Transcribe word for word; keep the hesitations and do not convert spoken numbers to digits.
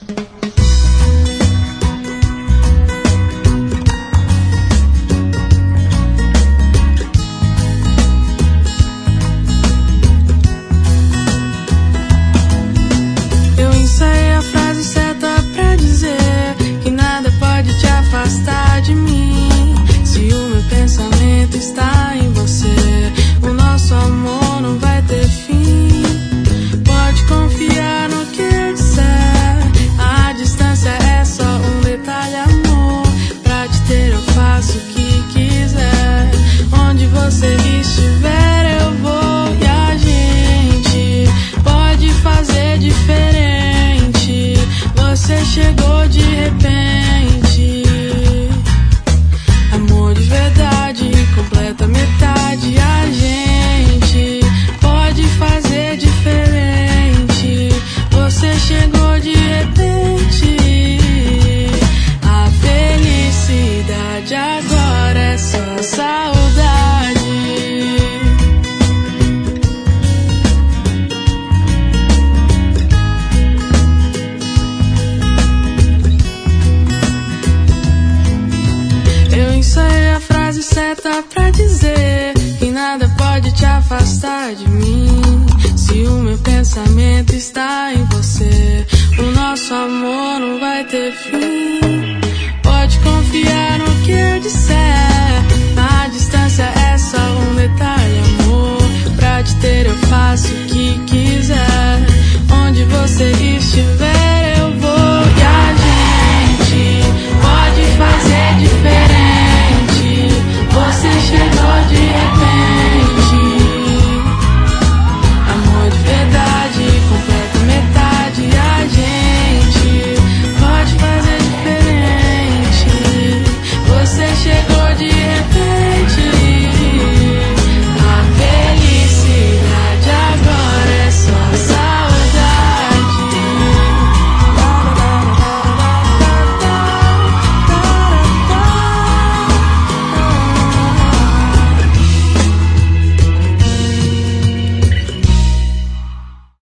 Afastar de mim, se o meu pensamento está em você, o nosso amor não vai ter fim. Pode confiar no que eu disser, a distância é só um detalhe, amor. Pra te ter eu faço o que quiser, onde você estiver eu vou. E a gente pode fazer diferente, você chegou de repente. Completa metade, a gente pode fazer diferente, você chegou de repente. A felicidade agora é só saudade. Eu ensaiei a frase certa pra dizer que nada pode te afastar de mim, se o meu pensamento está em você, o nosso amor não vai ter fim.